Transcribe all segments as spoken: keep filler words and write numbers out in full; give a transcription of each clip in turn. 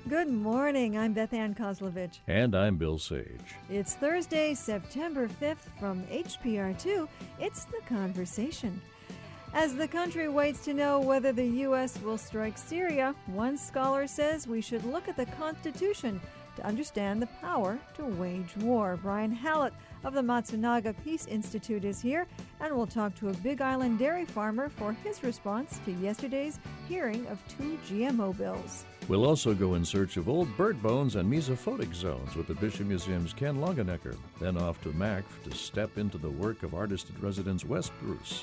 Good morning. I'm Beth Ann Kozlovich. And I'm Bill Sage. It's Thursday, September fifth. From H P R two, it's The Conversation. As the country waits to know whether the U S will strike Syria, one scholar says we should look at the Constitution to understand the power to wage war. Brian Hallett of the Matsunaga Peace Institute is here, and we'll talk to a Big Island dairy farmer for his response to yesterday's hearing of two G M O bills. We'll also go in search of old bird bones and mesophotic zones with the Bishop Museum's Ken Longenecker. Then off to M A C to step into the work of artist-in-residence Wes Bruce.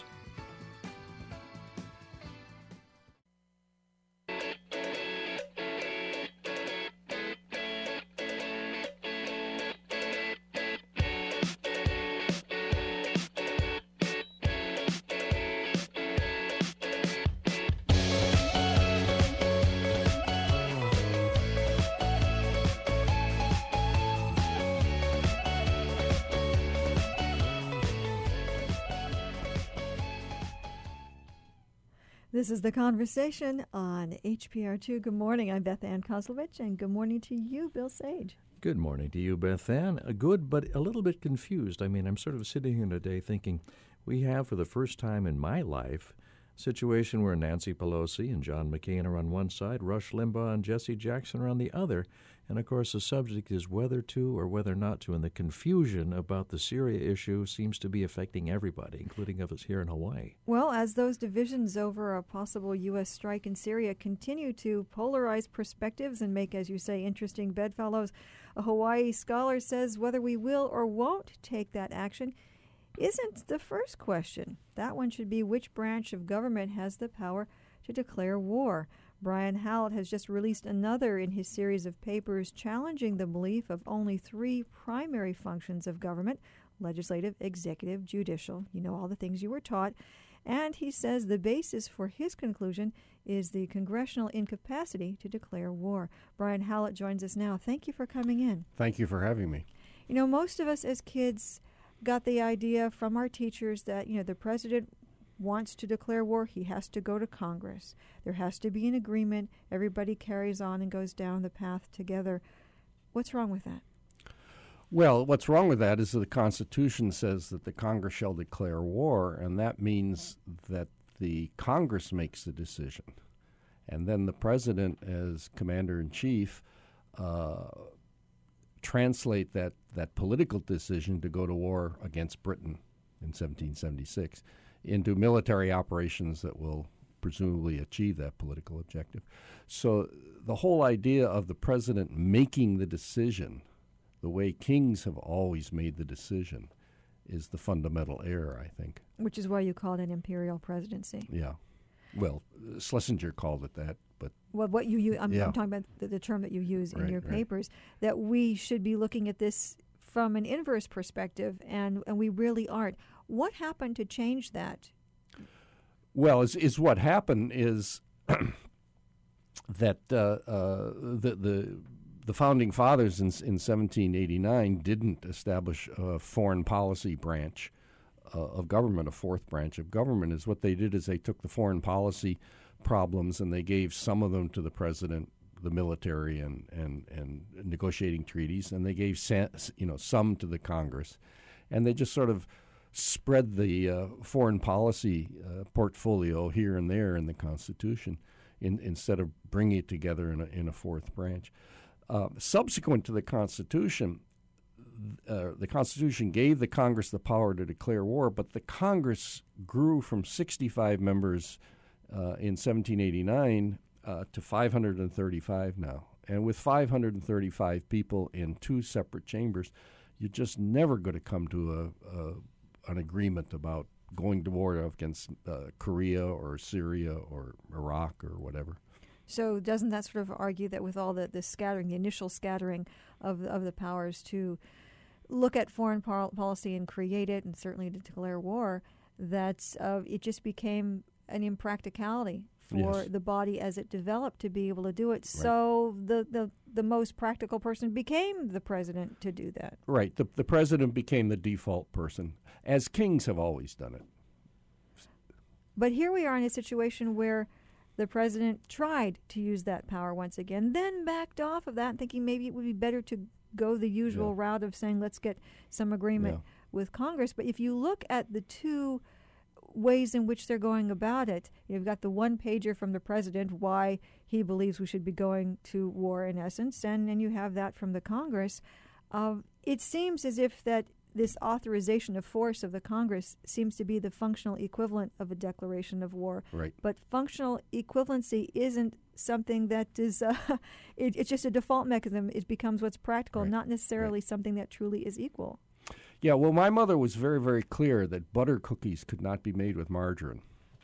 This is The Conversation on H P R two. Good morning. I'm Beth Ann Kozlovich, and good morning to you, Bill Sage. Good morning to you, Beth Ann. Uh, good, but a little bit confused. I mean, I'm sort of sitting here today thinking we have, for the first time in my life, a situation where Nancy Pelosi and John McCain are on one side, Rush Limbaugh and Jesse Jackson are on the other. And, of course, the subject is whether to or whether not to. And the confusion about the Syria issue seems to be affecting everybody, including of us here in Hawaii. Well, as those divisions over a possible U S strike in Syria continue to polarize perspectives and make, as you say, interesting bedfellows, a Hawaii scholar says whether we will or won't take that action isn't the first question. That one should be which branch of government has the power to declare war. Brian Hallett has just released another in his series of papers challenging the belief of only three primary functions of government: legislative, executive, judicial. You know, all the things you were taught. And he says the basis for his conclusion is the congressional incapacity to declare war. Brian Hallett joins us now. Thank you for coming in. Thank you for having me. You know, most of us as kids got the idea from our teachers that, you know, the president wants to declare war, he has to go to Congress. There has to be an agreement. Everybody carries on and goes down the path together. What's wrong with that? Well, what's wrong with that is that the Constitution says that the Congress shall declare war, and that means that the Congress makes the decision. And then the president, as commander-in-chief, uh, translate that, that political decision to go to war against Britain in seventeen seventy-six into military operations that will presumably achieve that political objective. So the whole idea of the president making the decision, the way kings have always made the decision, is the fundamental error, I think. Which is why you call it an imperial presidency. Yeah. Well, Schlesinger called it that, but... Well, what you use, I'm, yeah. I'm talking about the, the term that you use in right, your right. papers, that we should be looking at this from an inverse perspective, and, and we really aren't. What happened to change that? Well, is, is what happened is that uh, uh, the, the the founding fathers in, in seventeen eighty-nine didn't establish a foreign policy branch uh, of government. A fourth branch of government is what they did is they took the foreign policy problems and they gave some of them to the president, the military, and and, and negotiating treaties, and they gave sa- you know some to the Congress, and they just sort of spread the uh, foreign policy uh, portfolio here and there in the Constitution in, instead of bringing it together in a, in a fourth branch. Uh, subsequent to the Constitution, uh, the Constitution gave the Congress the power to declare war, but the Congress grew from sixty-five members uh, in seventeen eighty-nine uh, to five hundred thirty-five now. And with five hundred thirty-five people in two separate chambers, you're just never going to come to a, a an agreement about going to war against uh, Korea or Syria or Iraq or whatever. So doesn't that sort of argue that with all the, the scattering, the initial scattering of, of the powers to look at foreign pol- policy and create it, and certainly to declare war, that uh, it just became an impracticality for Yes. the body as it developed to be able to do it. Right. So the, the, the most practical person became the president to do that. Right. The, the president became the default person, as kings have always done it. But here we are in a situation where the president tried to use that power once again, then backed off of that, thinking maybe it would be better to go the usual Yeah. route of saying, let's get some agreement Yeah. with Congress. But if you look at the two ways in which they're going about it, you've got the one pager from the president, why he believes we should be going to war in essence, and then you have that from the Congress. Uh, it seems as if that this authorization of force of the Congress seems to be the functional equivalent of a declaration of war. Right. But functional equivalency isn't something that is, uh, it, it's just a default mechanism. It becomes what's practical, Right. not necessarily something that truly is equal. Yeah, well, my mother was very, very clear that butter cookies could not be made with margarine.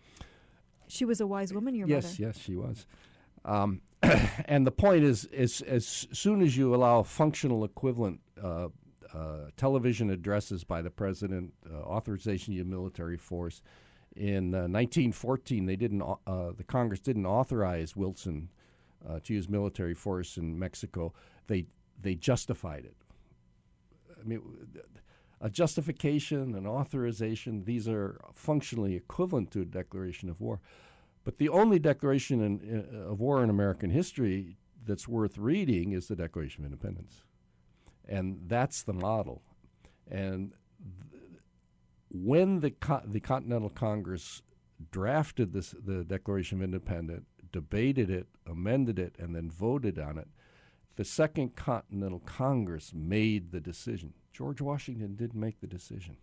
She was a wise woman, your yes, mother. yes, she was. Um, and the point is, is, as soon as you allow functional equivalent uh, uh, television addresses by the president, uh, authorization of military force, in uh, nineteen fourteen, they didn't. Uh, the Congress didn't authorize Wilson uh, to use military force in Mexico. They they justified it. I mean, a justification, an authorization, these are functionally equivalent to a declaration of war. But the only declaration in, in, of war in American history that's worth reading is the Declaration of Independence. And that's the model. And th- when the co- the Continental Congress drafted this, the Declaration of Independence, debated it, amended it, and then voted on it, the Second Continental Congress made the decision. George Washington didn't make the decision.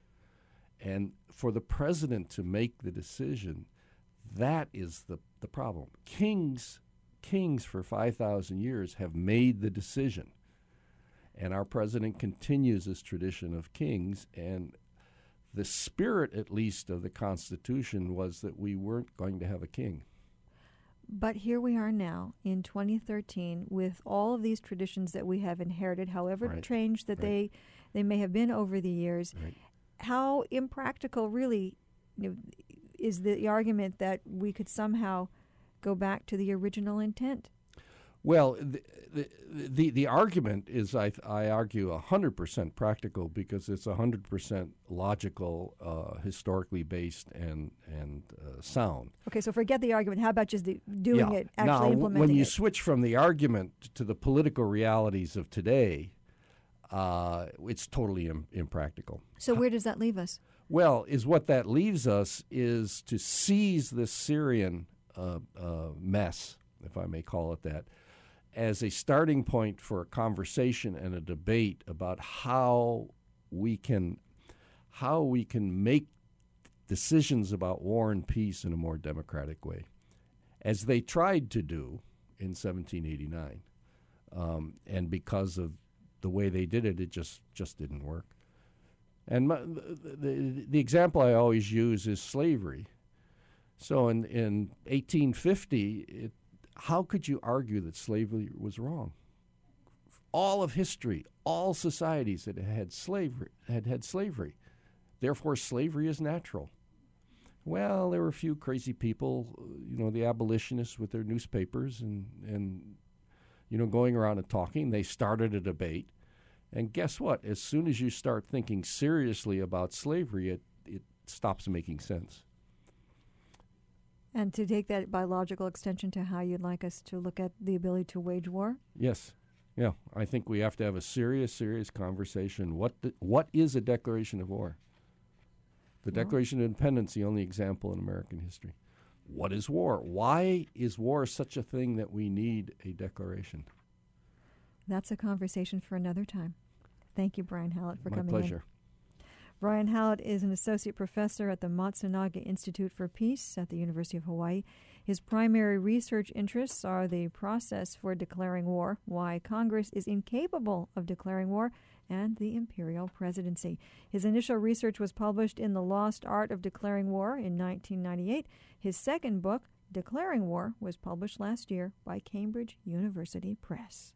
And for the president to make the decision, that is the, the problem. Kings, kings for five thousand years have made the decision. And our president continues this tradition of kings. And the spirit, at least, of the Constitution was that we weren't going to have a king. But here we are now in twenty thirteen with all of these traditions that we have inherited, however Right. changed that Right. they they may have been over the years. Right. How impractical really, you know, is the argument that we could somehow go back to the original intent? Well, the the, the, the argument is, I, I argue, one hundred percent practical because it's one hundred percent logical, uh, historically based, and, and uh, sound. Okay, so forget the argument. How about just the, doing Yeah. it, actually now, implementing when you it? switch from the argument to the political realities of today, uh, it's totally Im- impractical. So where does that leave us? Well, is what that leaves us is to seize this Syrian uh, uh, mess, if I may call it that, as a starting point for a conversation and a debate about how we can how we can make decisions about war and peace in a more democratic way, as they tried to do in seventeen eighty-nine. Um, and because of the way they did it, it just, just didn't work. And my, the, the, the example I always use is slavery. So in, in eighteen fifty, it, how could you argue that slavery was wrong? All of history, all societies that had slavery had had slavery. Therefore, slavery is natural. Well, there were a few crazy people, you know, the abolitionists with their newspapers and, and you know, going around and talking. They started a debate. And guess what? As soon as you start thinking seriously about slavery, it, it stops making sense. And to take that by logical extension to how you'd like us to look at the ability to wage war? Yes. Yeah. I think we have to have a serious, serious conversation. What the, what is a declaration of war? The Well- Declaration of Independence, the only example in American history. What is war? Why is war such a thing that we need a declaration? That's a conversation for another time. Thank you, Brian Hallett, for My coming pleasure. in. Brian Hallett is an associate professor at the Matsunaga Institute for Peace at the University of Hawaii. His primary research interests are the process for declaring war, why Congress is incapable of declaring war, and the imperial presidency. His initial research was published in The Lost Art of Declaring War in nineteen ninety-eight. His second book, Declaring War, was published last year by Cambridge University Press.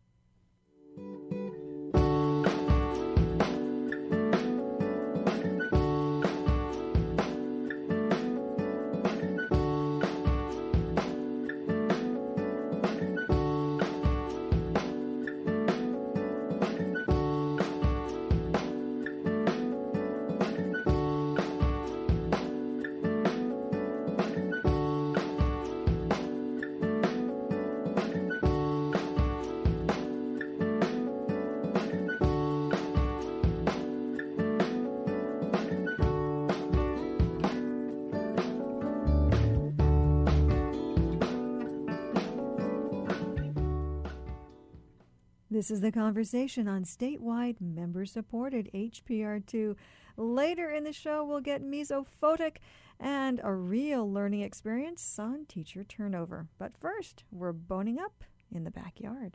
This is The Conversation on statewide member-supported H P R two. Later in the show, we'll get Mesophotic and a real learning experience on teacher turnover. But first, we're boning up in the backyard.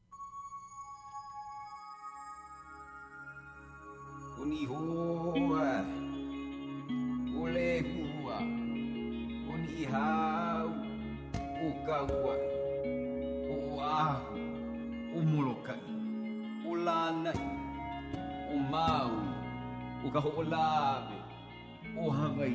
Umulukai, ulanai, umau, ukahulabe, uhangai.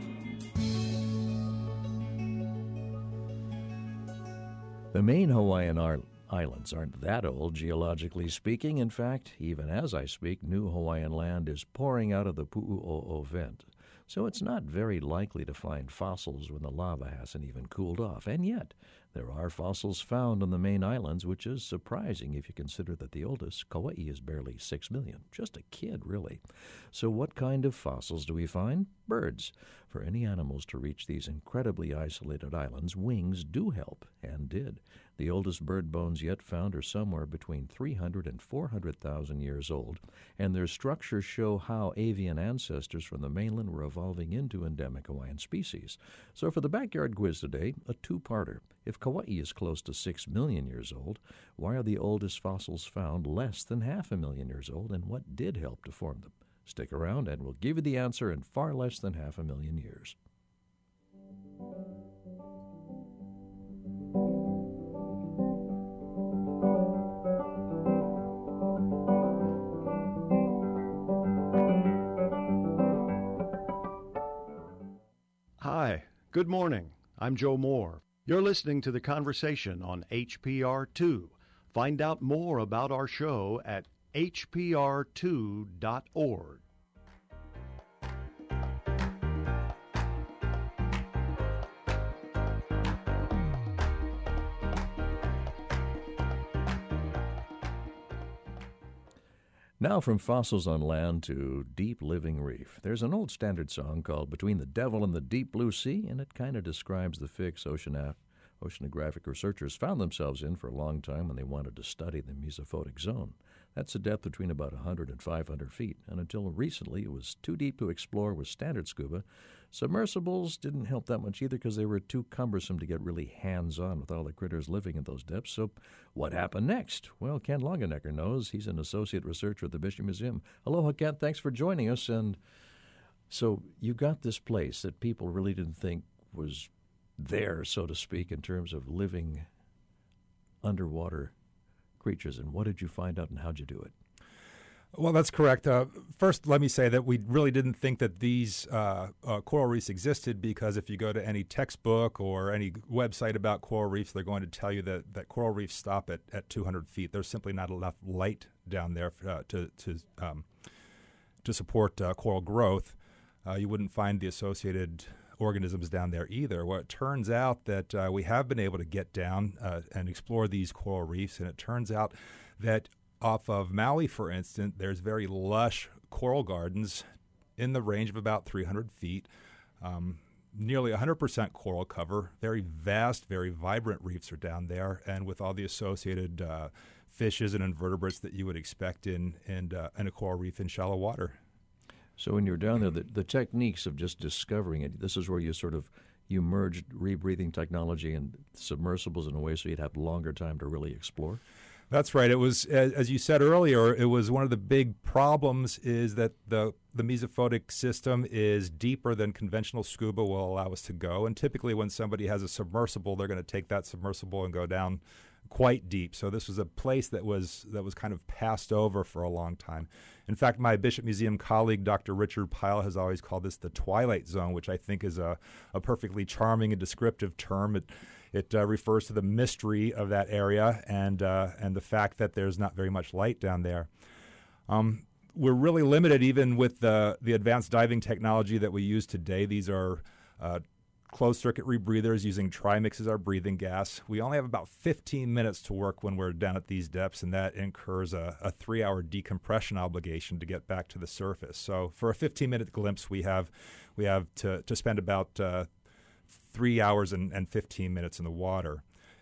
The main Hawaiian ar- Islands aren't that old, geologically speaking. In fact, even as I speak, new Hawaiian land is pouring out of the Pu'u'o'o vent. So it's not very likely to find fossils when the lava hasn't even cooled off. And yet, there are fossils found on the main islands, which is surprising if you consider that the oldest, Kauai, is barely six million. Just a kid, really. So what kind of fossils do we find? Birds. For any animals to reach these incredibly isolated islands, wings do help, and did. The oldest bird bones yet found are somewhere between three hundred and four hundred thousand years old, and their structures show how avian ancestors from the mainland were evolving into endemic Hawaiian species. So for the Backyard Quiz today, a two-parter. If Kauai is close to six million years old, why are the oldest fossils found less than half a million years old, and what did help to form them? Stick around and we'll give you the answer in far less than half a million years. Hi, good morning. I'm Joe Moore. You're listening to The Conversation on H P R two. Find out more about our show at H P R two dot org. Now from fossils on land to deep living reef. There's an old standard song called Between the Devil and the Deep Blue Sea, and it kind of describes the fix oceanographic oceanographic researchers found themselves in for a long time when they wanted to study the mesophotic zone. That's a depth between about one hundred and five hundred feet, and until recently it was too deep to explore with standard scuba. Submersibles didn't help that much either because they were too cumbersome to get really hands-on with all the critters living in those depths. So what happened next? Well, Ken Longenecker knows. He's an associate researcher at the Bishop Museum. Aloha, Ken. Thanks for joining us. And so you've got this place that people really didn't think was there, so to speak, in terms of living underwater creatures. And what did you find out and how'd you do it? Well, that's correct. Uh, first, let me say that we really didn't think that these uh, uh, coral reefs existed because if you go to any textbook or any website about coral reefs, they're going to tell you that, that coral reefs stop at, at two hundred feet. There's simply not enough light down there uh, to to um, to support uh, coral growth. Uh, you wouldn't find the associated organisms down there either. Well, it turns out that uh, we have been able to get down uh, and explore these coral reefs, and it turns out that off of Maui, for instance, there's very lush coral gardens in the range of about three hundred feet, um, nearly one hundred percent coral cover, very vast, very vibrant reefs are down there, and with all the associated uh, fishes and invertebrates that you would expect in, in, uh, in a coral reef in shallow water. So when you're down there, the, the techniques of just discovering it, this is where you sort of you merged rebreathing technology and submersibles in a way so you'd have longer time to really explore? That's right. It was, as you said earlier, it was one of the big problems is that the the mesophotic system is deeper than conventional scuba will allow us to go. And typically when somebody has a submersible, they're going to take that submersible and go down quite deep. So this was a place that was that was kind of passed over for a long time. In fact, my Bishop Museum colleague, Doctor Richard Pyle, has always called this the Twilight Zone, which I think is a, a perfectly charming and descriptive term. It It uh, refers to the mystery of that area and uh, and the fact that there's not very much light down there. Um, we're really limited even with the, the advanced diving technology that we use today. These are uh, closed-circuit rebreathers using trimix as our breathing gas. We only have about fifteen minutes to work when we're down at these depths, and that incurs a, a three-hour decompression obligation to get back to the surface. So for a fifteen-minute glimpse, we have we have to, to spend about uh, three hours and, and fifteen minutes in the water.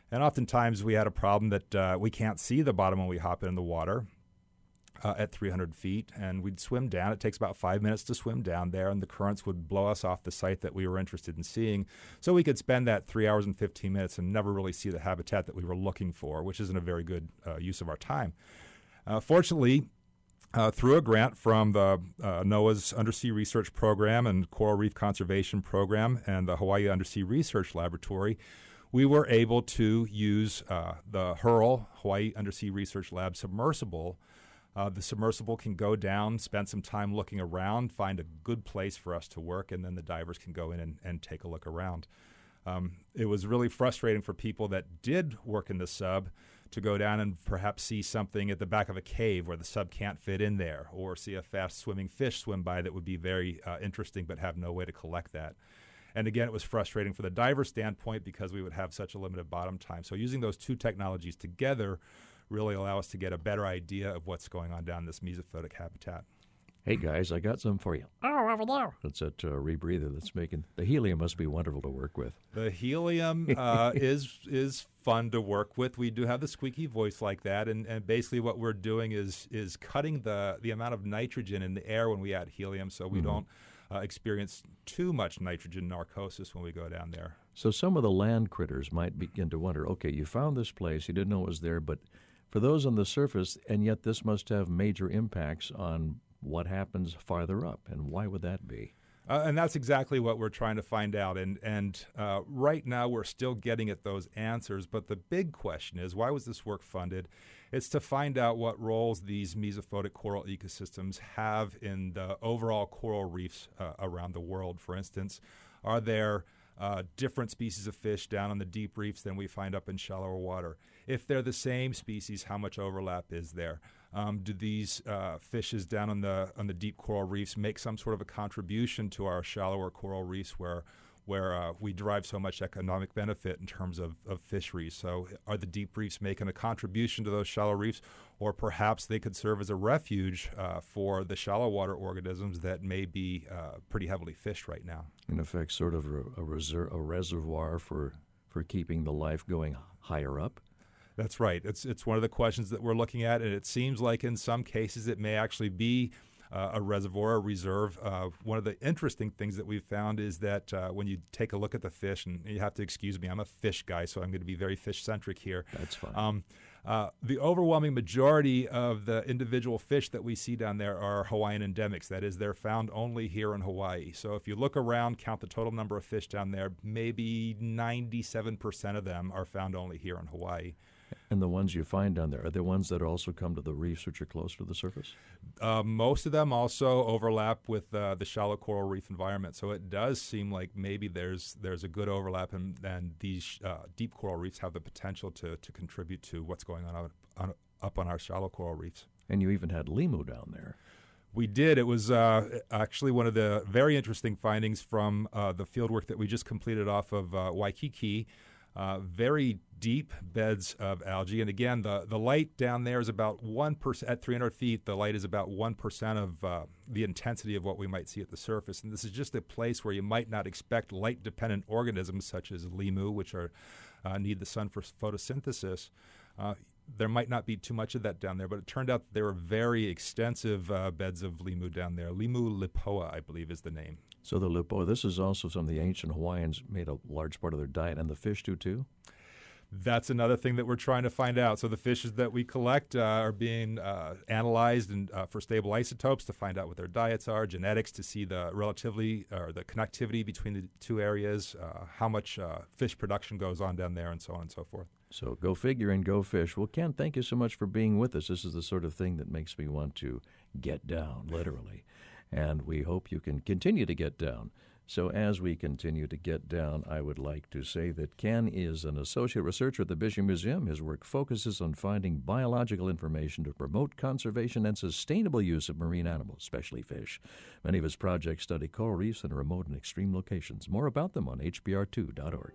And oftentimes we had a problem that uh, we can't see the bottom when we hop in the water uh, at three hundred feet, and we'd swim down. It takes about five minutes to swim down there, and the currents would blow us off the site that we were interested in seeing. So we could spend that three hours and fifteen minutes and never really see the habitat that we were looking for, which isn't a very good uh, use of our time. Uh, fortunately, Uh, through a grant from the uh, NOAA's Undersea Research Program and Coral Reef Conservation Program and the Hawaii Undersea Research Laboratory, we were able to use uh, the H U R L, Hawaii Undersea Research Lab submersible. Uh, the submersible can go down, spend some time looking around, find a good place for us to work, and then the divers can go in and, and take a look around. Um, it was really frustrating for people that did work in the sub to go down and perhaps see something at the back of a cave where the sub can't fit in there, or see a fast-swimming fish swim by that would be very uh, interesting but have no way to collect that. And again, it was frustrating for the diver standpoint because we would have such a limited bottom time. So using those two technologies together really allow us to get a better idea of what's going on down this mesophotic habitat. Hey, guys, I got some for you. Oh, over there. That's that uh, rebreather that's making... The helium must be wonderful to work with. The helium uh, is is fun to work with. We do have the squeaky voice like that, and, and basically what we're doing is is cutting the, the amount of nitrogen in the air when we add helium so we mm-hmm. don't uh, experience too much nitrogen narcosis when we go down there. So some of the land critters might begin to wonder, okay, you found this place, you didn't know it was there, but for those on the surface, and yet this must have major impacts on what happens farther up, and why would that be? Uh, and that's exactly what we're trying to find out. And and uh, right now we're still getting at those answers. But the big question is, why was this work funded? It's to find out what roles these mesophotic coral ecosystems have in the overall coral reefs uh, around the world. For instance, are there uh, different species of fish down on the deep reefs than we find up in shallower water? If they're the same species, how much overlap is there? Um, do these uh, fishes down on the on the deep coral reefs make some sort of a contribution to our shallower coral reefs where where uh, we derive so much economic benefit in terms of, of fisheries? So are the deep reefs making a contribution to those shallow reefs, or perhaps they could serve as a refuge uh, for the shallow water organisms that may be uh, pretty heavily fished right now? In effect, sort of a, a, reser- a reservoir for, for keeping the life going higher up? That's right. It's it's one of the questions that we're looking at, and it seems like in some cases it may actually be uh, a reservoir, a reserve. Uh, one of the interesting things that we've found is that uh, when you take a look at the fish, and you have to excuse me, I'm a fish guy, so I'm going to be very fish-centric here. That's fine. Um, uh, the overwhelming majority of the individual fish that we see down there are Hawaiian endemics. That is, they're found only here in Hawaii. So if you look around, count the total number of fish down there, maybe ninety-seven percent of them are found only here in Hawaii. And the ones you find down there, are there ones that also come to the reefs which are closer to the surface? Uh, most of them also overlap with uh, the shallow coral reef environment. So it does seem like maybe there's there's a good overlap, and, and these uh, deep coral reefs have the potential to, to contribute to what's going on, on up on our shallow coral reefs. And you even had limu down there. We did. It was uh, actually one of the very interesting findings from uh, the field work that we just completed off of uh, Waikiki. Uh, very deep beds of algae. And again, the, the light down there is about one percent, at three hundred feet, the light is about one percent of uh, the intensity of what we might see at the surface. And this is just a place where you might not expect light-dependent organisms such as limu, which are uh, need the sun for photosynthesis. Uh, there might not be too much of that down there, but it turned out that there were very extensive uh, beds of limu down there. Limu lipoa, I believe, is the name. So the lipoa, this is also some of the ancient Hawaiians made a large part of their diet, and the fish do too? That's another thing that we're trying to find out. So the fishes that we collect uh, are being uh, analyzed and, uh, for stable isotopes to find out what their diets are, genetics to see the relatively or the connectivity between the two areas, uh, how much uh, fish production goes on down there, and so on and so forth. So go figure and go fish. Well, Ken, thank you so much for being with us. This is the sort of thing that makes me want to get down, literally. And we hope you can continue to get down. So as we continue to get down, I would like to say that Ken is an associate researcher at the Bishop Museum. His work focuses on finding biological information to promote conservation and sustainable use of marine animals, especially fish. Many of his projects study coral reefs in remote and extreme locations. More about them on H P R two dot org.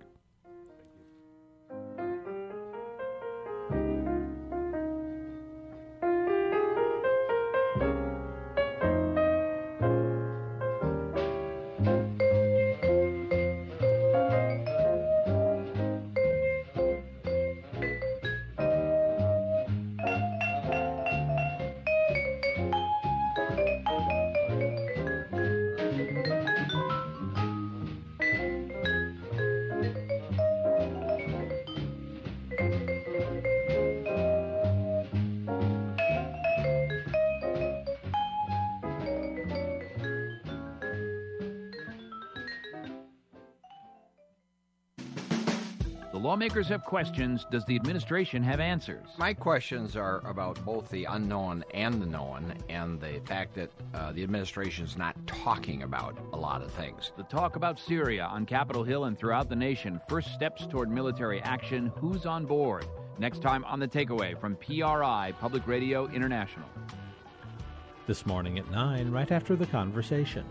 lawmakers have questions. Does the administration have answers? My questions are about both the unknown and the known, and the fact that uh, the administration is not talking about a lot of things. The talk about Syria on Capitol Hill and throughout the nation. First steps toward military action. Who's on board? Next time on The Takeaway from P R I, Public Radio International. This morning at nine, right after The Conversation.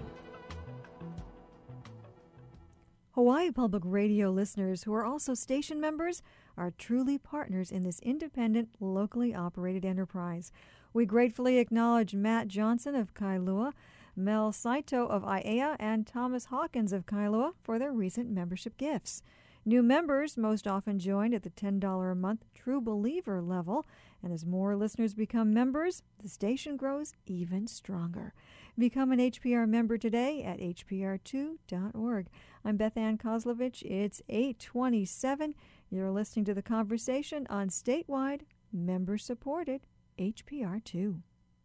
Hawaii Public Radio listeners who are also station members are truly partners in this independent, locally operated enterprise. We gratefully acknowledge Matt Johnson of Kailua, Mel Saito of I A A, and Thomas Hawkins of Kailua for their recent membership gifts. New members most often join at the ten dollars a month True Believer level, and as more listeners become members, the station grows even stronger. Become an H P R member today at H P R two dot org. I'm Beth Ann Kozlovich. It's eight twenty-seven. You're listening to The Conversation on statewide, member-supported H P R two.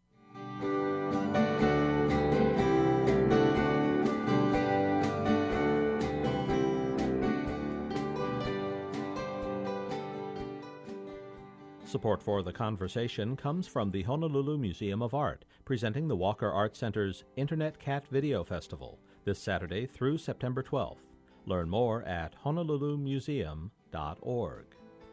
Support for The Conversation comes from the Honolulu Museum of Art, presenting the Walker Art Center's Internet Cat Video Festival this Saturday through September twelfth. Learn more at honolulu museum dot org.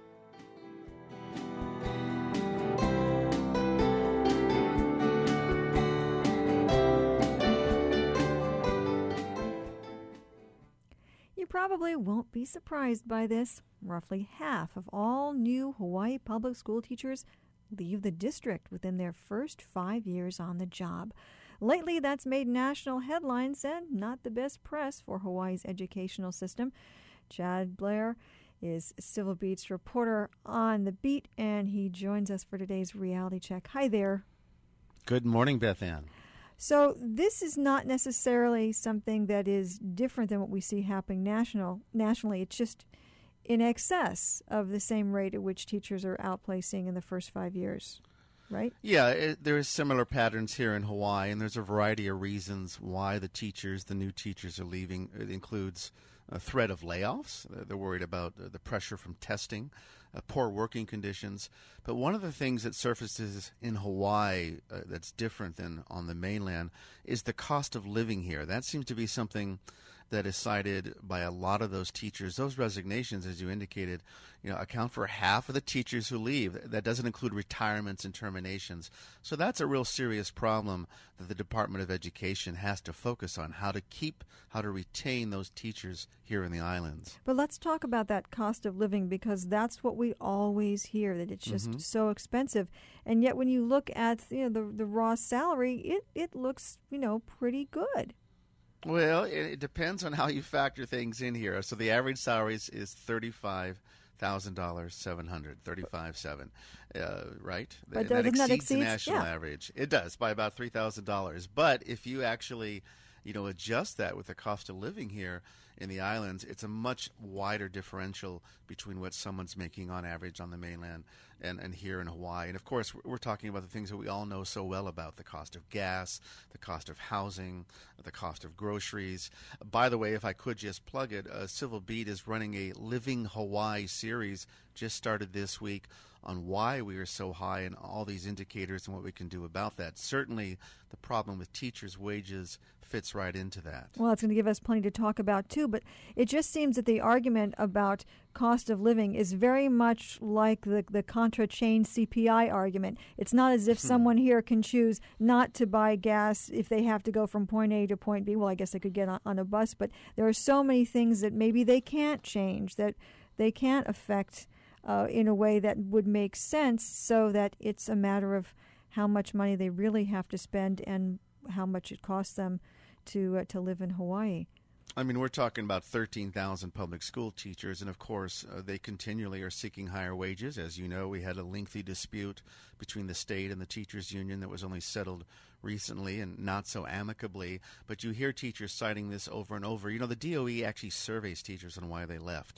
You probably won't be surprised by this. Roughly half of all new Hawaii public school teachers leave the district within their first five years on the job. Lately, that's made national headlines and not the best press for Hawaii's educational system. Chad Blair is Civil Beat's reporter on the beat, and he joins us for today's reality check. Hi there. Good morning, Beth Ann. So this is not necessarily something that is different than what we see happening national nationally. It's just in excess of the same rate at which teachers are outplacing in the first five years, right? Yeah, it, there is similar patterns here in Hawaii, and there's a variety of reasons why the teachers, the new teachers, are leaving. It includes a threat of layoffs. They're worried about the pressure from testing, uh, poor working conditions. But one of the things that surfaces in Hawaii uh, that's different than on the mainland is the cost of living here. That seems to be something that is cited by a lot of those teachers. Those resignations, as you indicated, you know, account for half of the teachers who leave. That doesn't include retirements and terminations. So that's a real serious problem that the Department of Education has to focus on, how to keep, how to retain those teachers here in the islands. But let's talk about that cost of living, because that's what we always hear, that it's just Mm-hmm. so expensive. And yet when you look at, you know, the, the raw salary, it, it looks, you know, pretty good. Well, it, it depends on how you factor things in here. So the average salary is, is thirty-five thousand dollars, seven hundred, thirty-five seven, uh, right? But that doesn't that exceeds the exceeds- national yeah. average. It does by about three thousand dollars. But if you actually, you know, adjust that with the cost of living here in the islands, it's a much wider differential between what someone's making on average on the mainland and, and here in Hawaii. And of course, we're talking about the things that we all know so well about: the cost of gas, the cost of housing, the cost of groceries. By the way, if I could just plug it, uh, Civil Beat is running a Living Hawaii series, just started this week, on why we are so high and all these indicators and what we can do about that. Certainly, the problem with teachers' wages fits right into that. Well, it's going to give us plenty to talk about, too. But it just seems that the argument about cost of living is very much like the, the Contra chain C P I argument. It's not as if someone here can choose not to buy gas if they have to go from point A to point B. Well, I guess they could get on, on a bus. But there are so many things that maybe they can't change, that they can't affect uh, in a way that would make sense, so that it's a matter of how much money they really have to spend and how much it costs them to uh, to live in Hawaii. I mean, we're talking about thirteen thousand public school teachers, and of course, uh, they continually are seeking higher wages. As you know, we had a lengthy dispute between the state and the teachers union that was only settled recently and not so amicably. But you hear teachers citing this over and over. You know, the D O E actually surveys teachers on why they left.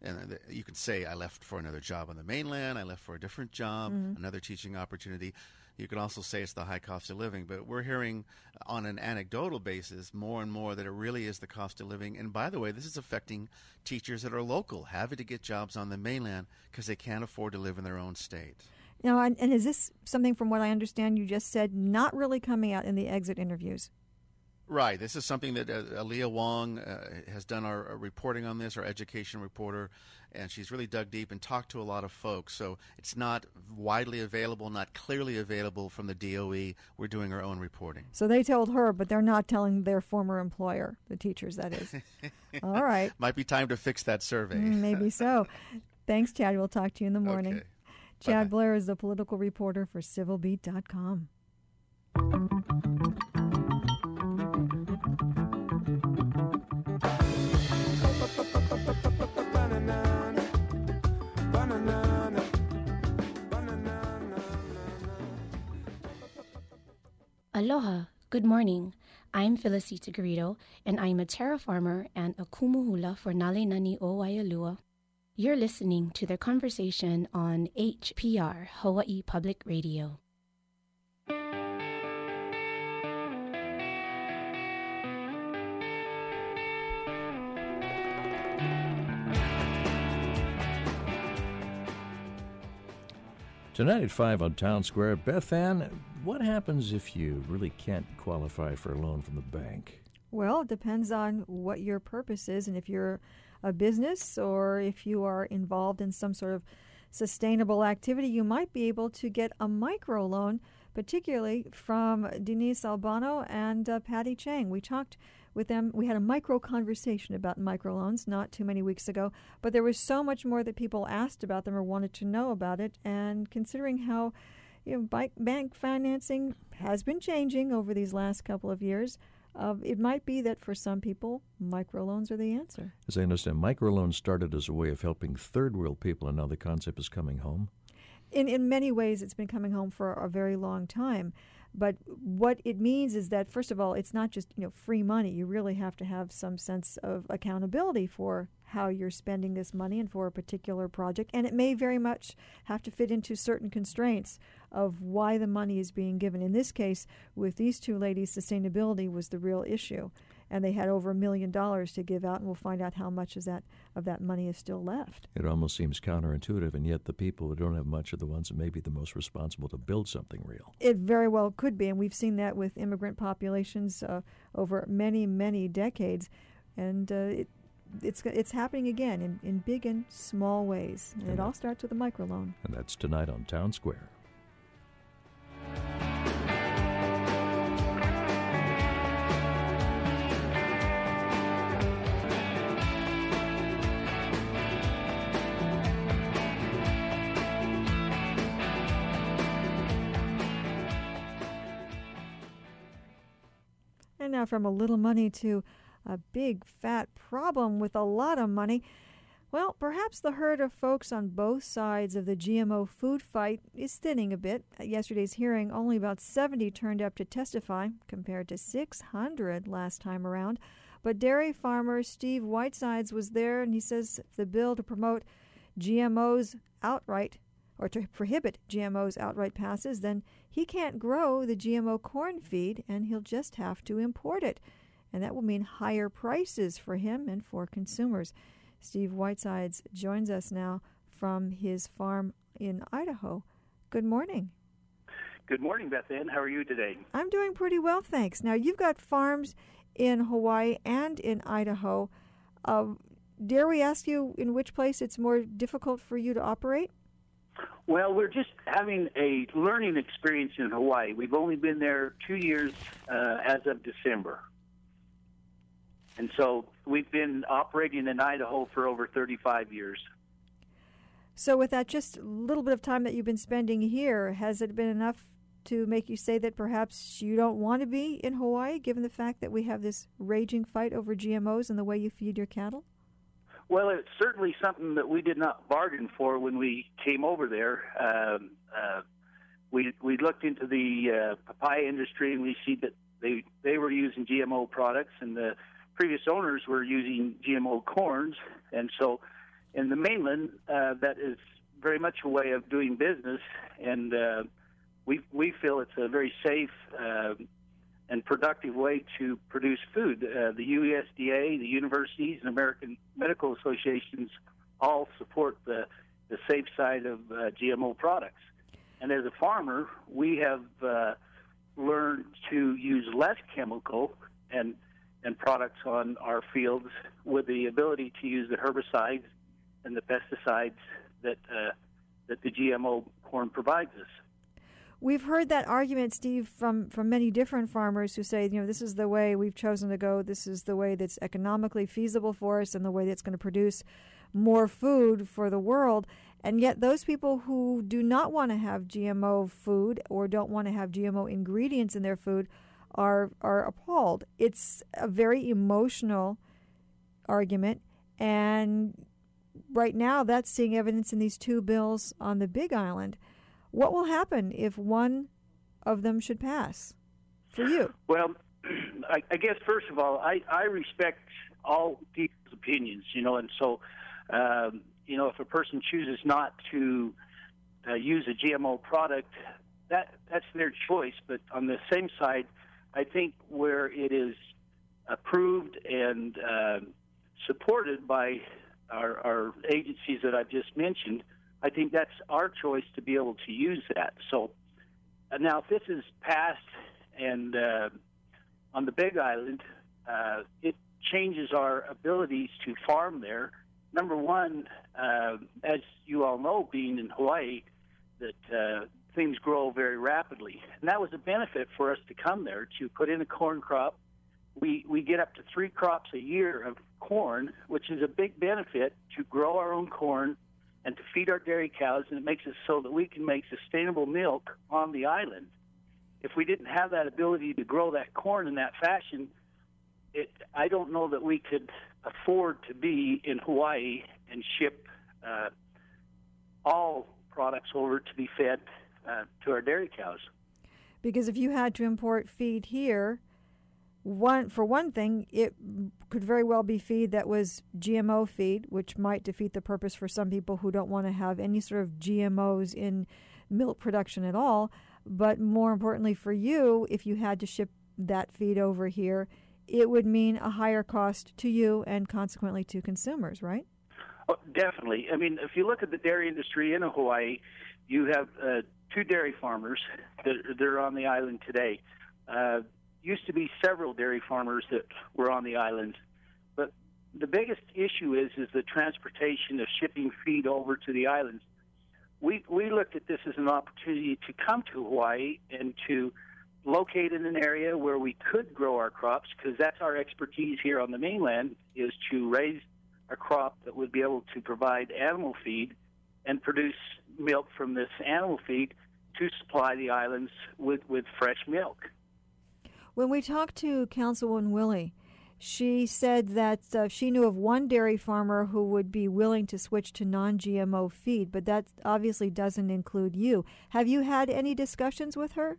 And you can say, I left for another job on the mainland, I left for a different job, mm-hmm. another teaching opportunity. You can also say it's the high cost of living. But we're hearing on an anecdotal basis more and more that it really is the cost of living. And by the way, this is affecting teachers that are local, having to get jobs on the mainland because they can't afford to live in their own state. Now, and, and is this something, from what I understand you just said, not really coming out in the exit interviews? Right. This is something that uh, Aaliyah Wong uh, has done our uh, reporting on this, our education reporter, and she's really dug deep and talked to a lot of folks. So it's not widely available, not clearly available from the D O E. We're doing our own reporting. So they told her, but they're not telling their former employer, the teachers, that is. All right. Might be time to fix that survey. Mm, maybe so. Thanks, Chad. We'll talk to you in the morning. Okay. Chad Bye-bye. Blair is the political reporter for Civil Beat dot com. Aloha, good morning. I'm Felicita Garrido, and I'm a terra farmer and a kumuhula for Nale Nani o Waialua. You're listening to their conversation on H P R, Hawaii Public Radio. Tonight at five on Town Square, Beth Ann, what happens if you really can't qualify for a loan from the bank? Well, it depends on what your purpose is, and if you're a business or if you are involved in some sort of sustainable activity, you might be able to get a microloan, particularly from Denise Albano and uh, Patty Chang. We talked with them. We had a micro conversation about microloans not too many weeks ago, but there was so much more that people asked about them or wanted to know about it. And considering how you know, bank financing has been changing over these last couple of years, uh, it might be that for some people, microloans are the answer. As I understand, microloans started as a way of helping third-world people, and now the concept is coming home. In in many ways, it's been coming home for a very long time. But what it means is that, first of all, it's not just, you know, free money. You really have to have some sense of accountability for how you're spending this money and for a particular project. And it may very much have to fit into certain constraints of why the money is being given. In this case, with these two ladies, sustainability was the real issue. And they had over a million dollars to give out, and we'll find out how much is that of that money is still left. It almost seems counterintuitive, and yet the people who don't have much are the ones that may be the most responsible to build something real. It very well could be, and we've seen that with immigrant populations uh, over many, many decades. And uh, it, it's it's happening again in, in big and small ways. And, and it all starts with a microloan. And that's tonight on Town Square. And now from a little money to a big fat problem with a lot of money. Well, perhaps the herd of folks on both sides of the G M O food fight is thinning a bit. At yesterday's hearing, only about seventy turned up to testify, compared to six hundred last time around. But dairy farmer Steve Whitesides was there, and he says if the bill to promote G M Os outright, or to prohibit G M Os outright passes, then he can't grow the G M O corn feed, and he'll just have to import it. And that will mean higher prices for him and for consumers. Steve Whitesides joins us now from his farm in Idaho. Good morning. Good morning, Beth Ann. How are you today? I'm doing pretty well, thanks. Now, you've got farms in Hawaii and in Idaho. Uh, dare we ask you in which place it's more difficult for you to operate? Well, we're just having a learning experience in Hawaii. We've only been there two years uh, as of December. And so we've been operating in Idaho for over thirty-five years. So with that just little bit of time that you've been spending here, has it been enough to make you say that perhaps you don't want to be in Hawaii, given the fact that we have this raging fight over G M Os and the way you feed your cattle? Well, it's certainly something that we did not bargain for when we came over there. Um, uh, we we looked into the uh, papaya industry, and we see that they they were using G M O products, and the previous owners were using G M O corns, and so in the mainland, uh, that is very much a way of doing business, and uh, we we feel it's a very safe uh, and productive way to produce food. Uh, the U S D A, the universities, and American medical associations all support the, the safe side of uh, G M O products. And as a farmer, we have uh, learned to use less chemical and and products on our fields with the ability to use the herbicides and the pesticides that uh, that the G M O corn provides us. We've heard that argument, Steve, from, from many different farmers who say, you know, this is the way we've chosen to go. This is the way that's economically feasible for us and the way that's going to produce more food for the world. And yet those people who do not want to have G M O food or don't want to have G M O ingredients in their food are are appalled. It's a very emotional argument. And right now that's seeing evidence in these two bills on the Big Island. What will happen if one of them should pass for you? Well, I, I guess, first of all, I, I respect all people's opinions, you know, and so, um, you know, if a person chooses not to uh, use a G M O product, that that's their choice. But on the same side, I think where it is approved and uh, supported by our, our agencies that I've just mentioned, I think that's our choice to be able to use that. So uh, now if this is passed and uh, on the Big Island, uh, it changes our abilities to farm there. Number one, uh, as you all know, being in Hawaii, that uh, things grow very rapidly. And that was a benefit for us to come there to put in a corn crop. We, we get up to three crops a year of corn, which is a big benefit to grow our own corn and to feed our dairy cows, and it makes it so that we can make sustainable milk on the island. If we didn't have that ability to grow that corn in that fashion, it, I don't know that we could afford to be in Hawaii and ship uh, all products over to be fed uh, to our dairy cows. Because if you had to import feed here, one for one thing, it could very well be feed that was G M O feed, which might defeat the purpose for some people who don't want to have any sort of G M Os in milk production at all. But more importantly for you, if you had to ship that feed over here, it would mean a higher cost to you and consequently to consumers, right? Oh, definitely. I mean, if you look at the dairy industry in Hawaii, you have uh, two dairy farmers that, that are on the island today. Uh, used to be several dairy farmers that were on the island, but the biggest issue is is the transportation of shipping feed over to the islands. We we looked at this as an opportunity to come to Hawaii and to locate in an area where we could grow our crops, because that's our expertise here on the mainland, is to raise a crop that would be able to provide animal feed and produce milk from this animal feed to supply the islands with, with fresh milk. When we talked to Councilwoman Willie, she said that uh, she knew of one dairy farmer who would be willing to switch to non-G M O feed, but that obviously doesn't include you. Have you had any discussions with her?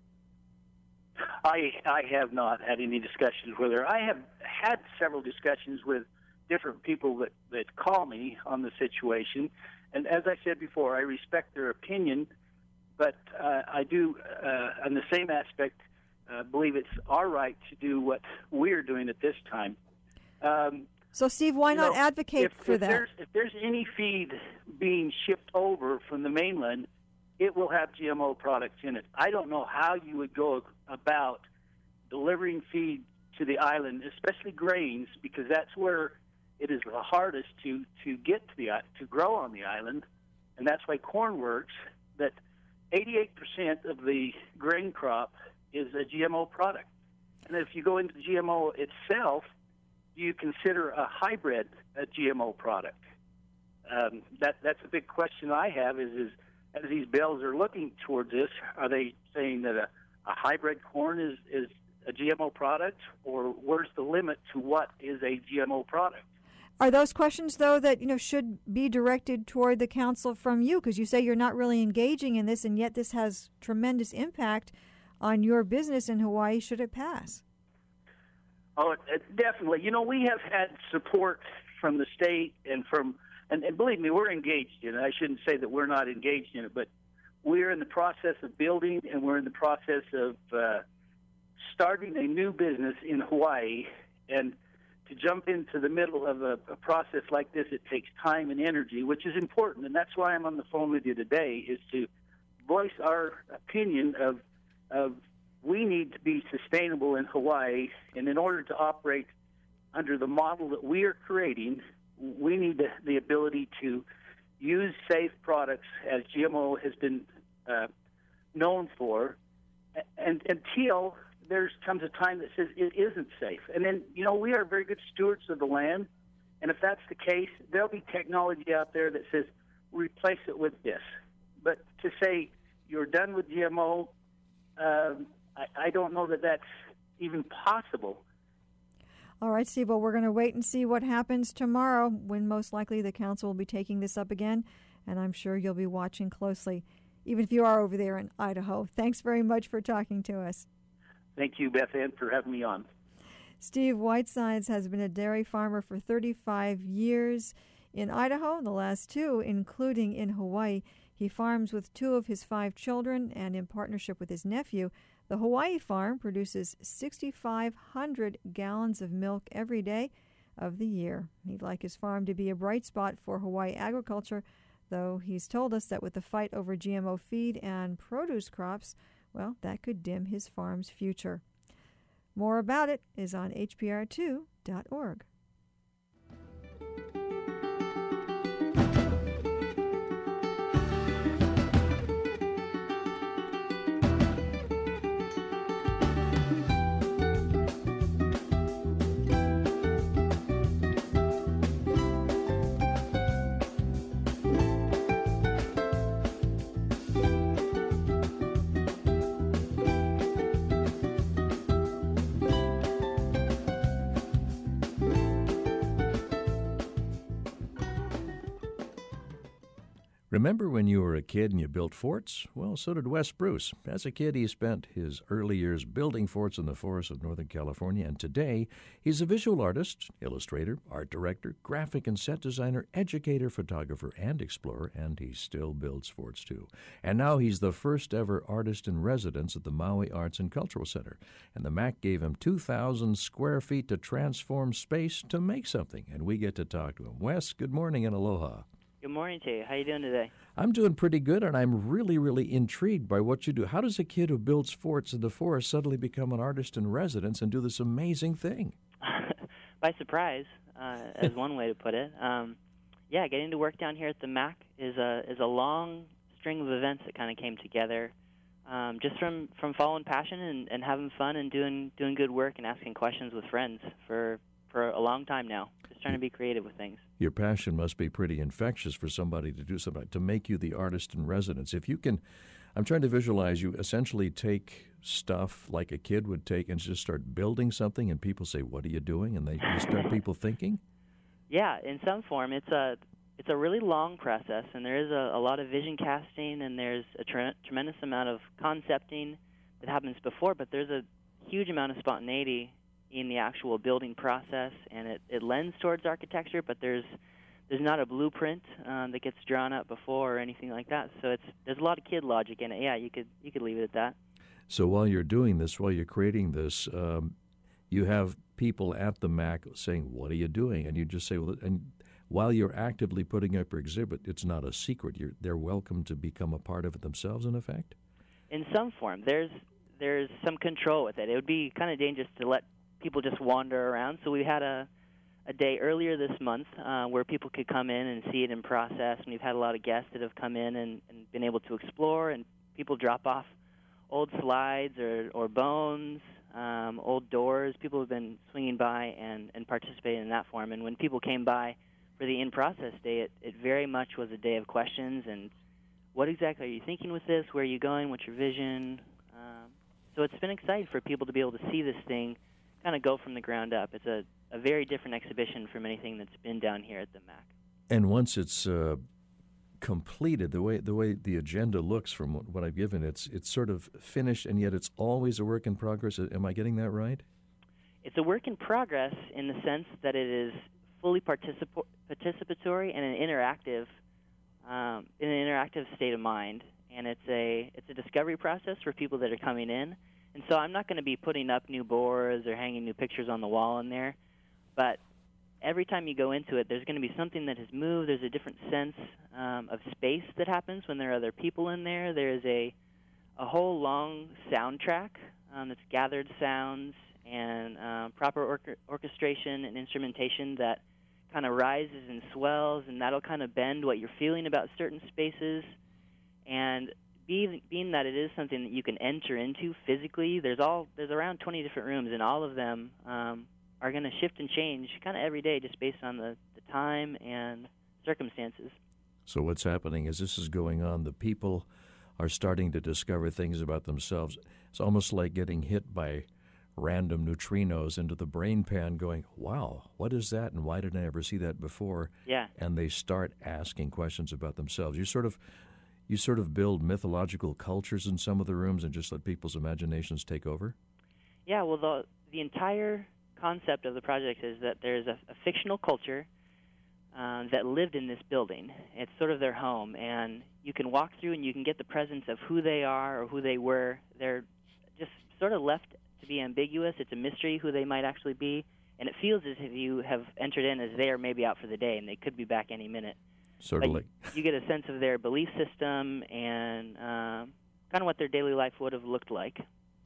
I I have not had any discussions with her. I have had several discussions with different people that, that call me on the situation, and as I said before, I respect their opinion, but uh, I do, uh, on the same aspect, uh, believe it's our right to do what we're doing at this time. Um, so, Steve, why not know, advocate if, for if that? There's, if there's any feed being shipped over from the mainland, it will have G M O products in it. I don't know how you would go about delivering feed to the island, especially grains, because that's where it is the hardest to, to get to the to grow on the island, and that's why corn works. That eighty-eight percent of the grain crop is a G M O product, and if you go into G M O itself, do you consider a hybrid a G M O product? Um, that that's a big question I have. Is is as these bills are looking towards this, are they saying that a, a hybrid corn is, is a G M O product, or where's the limit to what is a G M O product? Are those questions, though, that you know should be directed toward the council from you? Because you say you're not really engaging in this, and yet this has tremendous impact on your business in Hawaii should it pass. Oh, definitely. You know, we have had support from the state and from and, and believe me, we're engaged in it. I shouldn't say that we're not engaged in it, but we're in the process of building, and we're in the process of uh, starting a new business in Hawaii. And to jump into the middle of a, a process like this, it takes time and energy, which is important. And that's why I'm on the phone with you today, is to voice our opinion of, of we need to be sustainable in Hawaii. And in order to operate under the model that we are creating, we need the, the ability to use safe products, as G M O has been uh, known for, and until there comes a time that says it isn't safe. And then, you know, we are very good stewards of the land, and if that's the case, there'll be technology out there that says replace it with this. But to say you're done with G M O, uh, I, I don't know that that's even possible. All right, Steve, well, we're going to wait and see what happens tomorrow, when most likely the council will be taking this up again, and I'm sure you'll be watching closely, even if you are over there in Idaho. Thanks very much for talking to us. Thank you, Beth Ann, for having me on. Steve Whitesides has been a dairy farmer for thirty-five years in Idaho, the last two including in Hawaii. He farms with two of his five children, and in partnership with his nephew, the Hawaii farm produces six thousand five hundred gallons of milk every day of the year. He'd like his farm to be a bright spot for Hawaii agriculture, though he's told us that with the fight over G M O feed and produce crops, well, that could dim his farm's future. More about it is on H P R two dot org. Remember when you were a kid and you built forts? Well, so did Wes Bruce. As a kid, he spent his early years building forts in the forests of Northern California, and today he's a visual artist, illustrator, art director, graphic and set designer, educator, photographer, and explorer, and he still builds forts too. And now he's the first ever artist in residence at the Maui Arts and Cultural Center, and the M A C gave him two thousand square feet to transform space to make something, and we get to talk to him. Wes, good morning and aloha. Good morning to you. How you doing today? I'm doing pretty good, and I'm really, really intrigued by what you do. How does a kid who builds forts in the forest suddenly become an artist in residence and do this amazing thing? By surprise, uh, as one way to put it. Um, yeah, getting to work down here at the M A C is a is a long string of events that kind of came together, um, just from, from following passion and, and having fun and doing doing good work and asking questions with friends for for a long time now. Just trying to be creative with things. Your passion must be pretty infectious for somebody to do something, to make you the artist in residence. If you can, I'm trying to visualize you essentially take stuff like a kid would take and just start building something, and people say, "What are you doing?" And they you start people thinking. Yeah, in some form, it's a it's a really long process, and there is a, a lot of vision casting, and there's a tre- tremendous amount of concepting that happens before, but there's a huge amount of spontaneity in the actual building process, and it, it lends towards architecture, but there's there's not a blueprint um, that gets drawn up before or anything like that. So it's there's a lot of kid logic in it. Yeah, you could you could leave it at that. So while you're doing this, while you're creating this, um, you have people at the M A C saying, "What are you doing?" And you just say, "Well," and while you're actively putting up your exhibit, it's not a secret. You're, they're welcome to become a part of it themselves, in effect? In some form. There's there's some control with it. It would be kind of dangerous to let people just wander around. So we had a, a day earlier this month uh, where people could come in and see it in process, and we've had a lot of guests that have come in and, and been able to explore, and people drop off old slides or, or bones, um, old doors. People have been swinging by and, and participating in that form. And when people came by for the in-process day, it, it very much was a day of questions and what exactly are you thinking with this? Where are you going? What's your vision? Um, so it's been exciting for people to be able to see this thing kind of go from the ground up. It's a, a very different exhibition from anything that's been down here at the M A C. And once it's uh, completed, the way the way the agenda looks from what, what I've given, it's it's sort of finished, and yet it's always a work in progress. Am I getting that right? It's a work in progress in the sense that it is fully particip- participatory and an interactive, um, in an interactive state of mind. And it's a it's a discovery process for people that are coming in. And so I'm not going to be putting up new boards or hanging new pictures on the wall in there, but every time you go into it, there's going to be something that has moved. There's a different sense um, of space that happens when there are other people in there. There's a a whole long soundtrack um, that's gathered sounds and um, proper or- orchestration and instrumentation that kind of rises and swells, and that'll kind of bend what you're feeling about certain spaces. And being, being that it is something that you can enter into physically, there's all there's around twenty different rooms, and all of them um, are going to shift and change kind of every day just based on the, the time and circumstances. So what's happening is this is going on. The people are starting to discover things about themselves. It's almost like getting hit by random neutrinos into the brain pan going, wow, what is that, and why did I never see that before? Yeah. And they start asking questions about themselves. You sort of you sort of build mythological cultures in some of the rooms and just let people's imaginations take over? Yeah, well, the the entire concept of the project is that there's a, a fictional culture uh, that lived in this building. It's sort of their home, and you can walk through and you can get the presence of who they are or who they were. They're just sort of left to be ambiguous. It's a mystery who they might actually be, and it feels as if you have entered in as they are maybe out for the day, and they could be back any minute. Sort but of like... You, you get a sense of their belief system and um, kind of what their daily life would have looked like.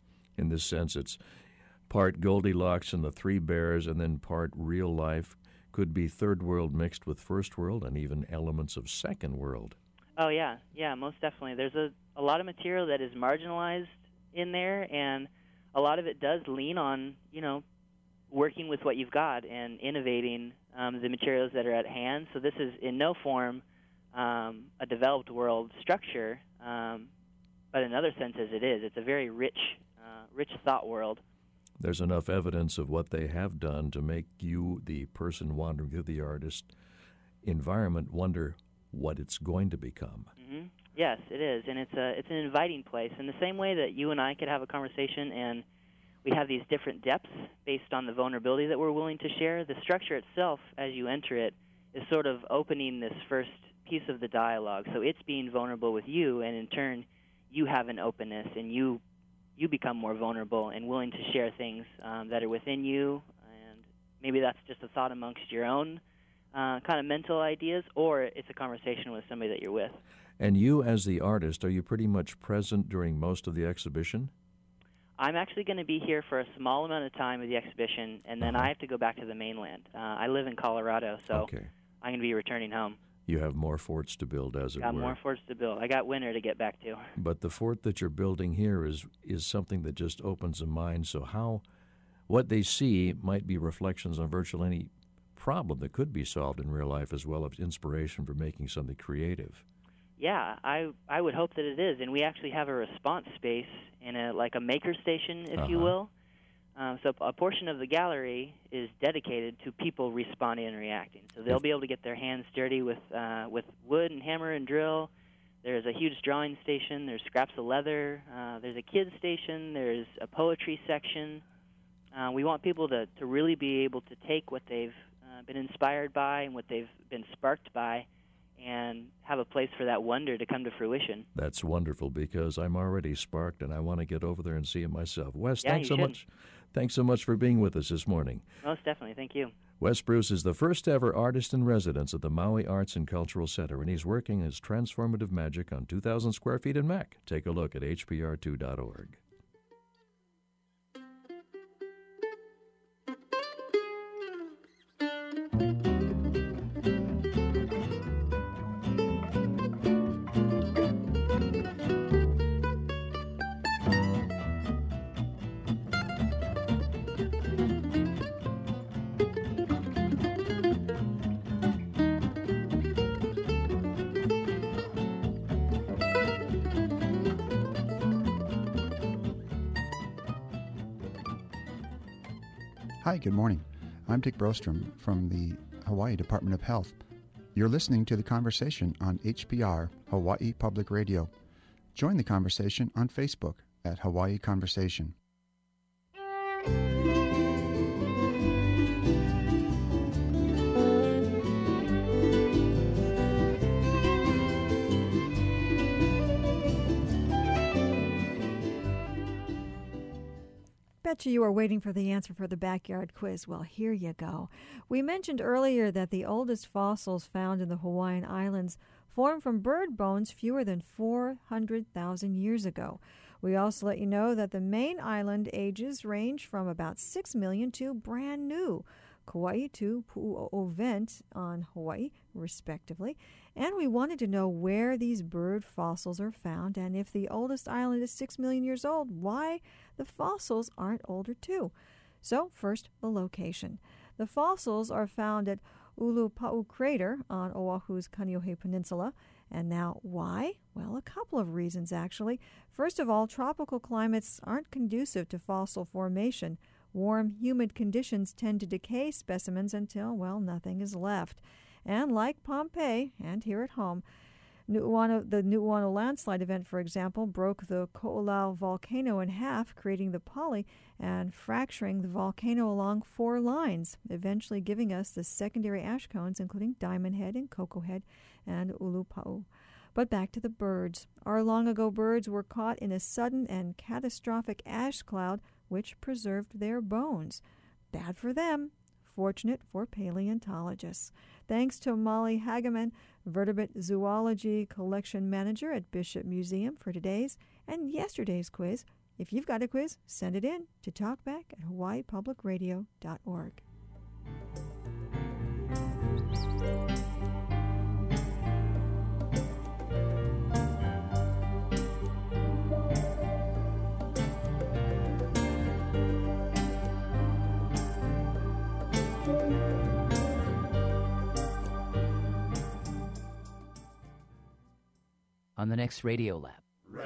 In this sense, it's part Goldilocks and the Three Bears, and then part real life. Could be third world mixed with first world, and even elements of second world. Oh, yeah. Yeah, most definitely. There's a, a lot of material that is marginalized in there, and a lot of it does lean on, you know, working with what you've got and innovating um, the materials that are at hand. So this is in no form um, a developed world structure, um, but in other senses it is. It's a very rich, uh, rich thought world. There's enough evidence of what they have done to make you, the person wandering through the artist environment, wonder what it's going to become. Mm-hmm. Yes, it is, and it's a it's an inviting place. In the same way that you and I could have a conversation and we have these different depths based on the vulnerability that we're willing to share, the structure itself, as you enter it, is sort of opening this first piece of the dialogue. So it's being vulnerable with you, and in turn, you have an openness, and you you become more vulnerable and willing to share things um, that are within you, and maybe that's just a thought amongst your own uh, kind of mental ideas, or it's a conversation with somebody that you're with. And you, as the artist, are you pretty much present during most of the exhibition? I'm actually going to be here for a small amount of time of the exhibition, and then uh-huh. I have to go back to the mainland. Uh, I live in Colorado, so okay. I'm going to be returning home. You have more forts to build, as it got were. Got more forts to build. I got winter to get back to. But the fort that you're building here is is something that just opens the mind. So how, what they see might be reflections on virtually any problem that could be solved in real life, as well as inspiration for making something creative. Yeah, I I would hope that it is, and we actually have a response space in a like a maker station, if uh-huh. you will. Um, so a portion of the gallery is dedicated to people responding and reacting. So they'll be able to get their hands dirty with uh, with wood and hammer and drill. There's a huge drawing station. There's scraps of leather. Uh, there's a kids station. There's a poetry section. Uh, we want people to, to really be able to take what they've uh, been inspired by and what they've been sparked by and have a place for that wonder to come to fruition. That's wonderful, because I'm already sparked and I want to get over there and see it myself. Wes, yeah, thanks so should. much. Thanks so much for being with us this morning. Most definitely. Thank you. Wes Bruce is the first ever artist in residence at the Maui Arts and Cultural Center, and he's working his transformative magic on two thousand square feet in Mac. Take a look at H P R two dot org. Hi, good morning. I'm Dick Brostrom from the Hawaii Department of Health. You're listening to The Conversation on H P R, Hawaii Public Radio. Join the conversation on Facebook at Hawaii Conversation. bet you you are waiting for the answer for the backyard quiz. Well, here you go. We mentioned earlier that the oldest fossils found in the Hawaiian Islands formed from bird bones fewer than four hundred thousand years ago. We also let you know that the main island ages range from about six million to brand new, Kauai to Pu'u'ovent on Hawaii, respectively. And we wanted to know where these bird fossils are found, and if the oldest island is six million years old, why the fossils aren't older too. So first, the location. The fossils are found at Ulupa'u Crater on Oahu's Kaneohe Peninsula. And now why? Well, a couple of reasons, actually. First of all, tropical climates aren't conducive to fossil formation. Warm, humid conditions tend to decay specimens until, well, nothing is left. And like Pompeii, and here at home, Nu'uanu, the Nu'uanu landslide event, for example, broke the Ko'olau volcano in half, creating the Pali and fracturing the volcano along four lines, eventually giving us the secondary ash cones, including Diamond Head and Cocoa Head and Ulupa'u. But back to the birds. Our long-ago birds were caught in a sudden and catastrophic ash cloud, which preserved their bones. Bad for them, fortunate for paleontologists. Thanks to Molly Hageman, Vertebrate Zoology Collection Manager at Bishop Museum, for today's and yesterday's quiz. If you've got a quiz, send it in to talkback at hawaii public radio dot org. On the next Radio Lab.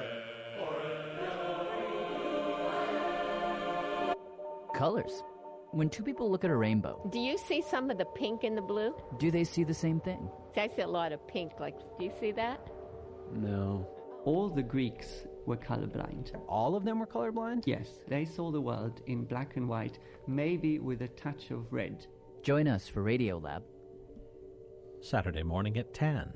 Colors. When two people look at a rainbow, Do you see some of the pink in the blue? do they see the same thing? I see a lot of pink. Like, do you see that? No. All the Greeks were colorblind. All of them were colorblind? Yes. They saw the world in black and white, maybe with a touch of red. Join us for Radio Lab. Saturday morning at ten.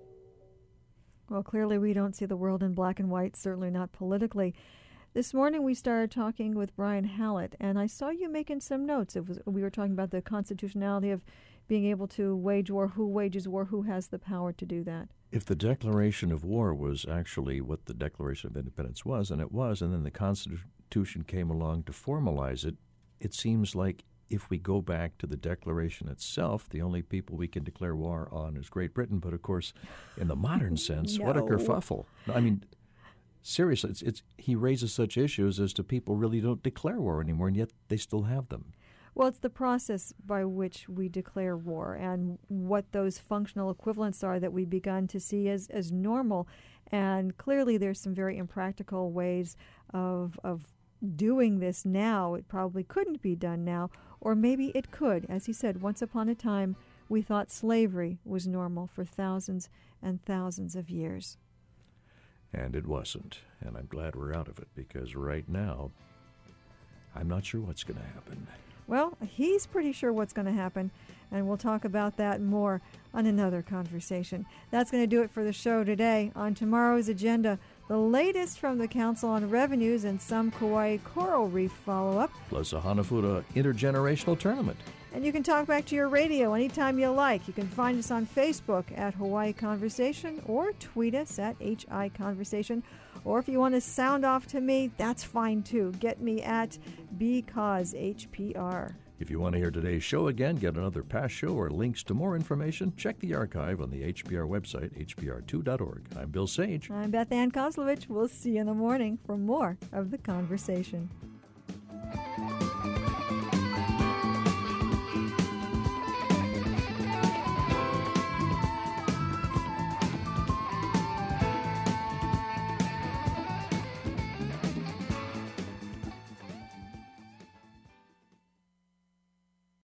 Well, clearly we don't see the world in black and white, certainly not politically. This morning we started talking with Brian Hallett, and I saw you making some notes. It was, we were talking about the constitutionality of being able to wage war, who wages war, who has the power to do that. If the declaration of war was actually what the Declaration of Independence was, and it was, and then the Constitution came along to formalize it, it seems like if we go back to the Declaration itself, the only people we can declare war on is Great Britain. But, of course, in the modern sense, No. what a kerfuffle. I mean, seriously, it's, it's he raises such issues as to people really don't declare war anymore, and yet they still have them. Well, it's the process by which we declare war and what those functional equivalents are that we've begun to see as, as normal. And clearly there's some very impractical ways of of doing this now. It probably couldn't be done now, or maybe it could. As he said, once upon a time, we thought slavery was normal for thousands and thousands of years. And it wasn't. And I'm glad we're out of it, because right now, I'm not sure what's going to happen. Well, he's pretty sure what's going to happen, and we'll talk about that more on another conversation. That's going to do it for the show today. On tomorrow's agenda, the latest from the Council on Revenues and some Kauai coral reef follow-up. Plus a Hanafuda intergenerational tournament. And you can talk back to your radio anytime you like. You can find us on Facebook at Hawaii Conversation or tweet us at H I Conversation. Or if you want to sound off to me, that's fine too. Get me at Because H P R. If you want to hear today's show again, get another past show, or links to more information, check the archive on the H P R website, H P R two dot org. I'm Bill Sage. I'm Beth Ann Kozlovich. We'll see you in the morning for more of The Conversation.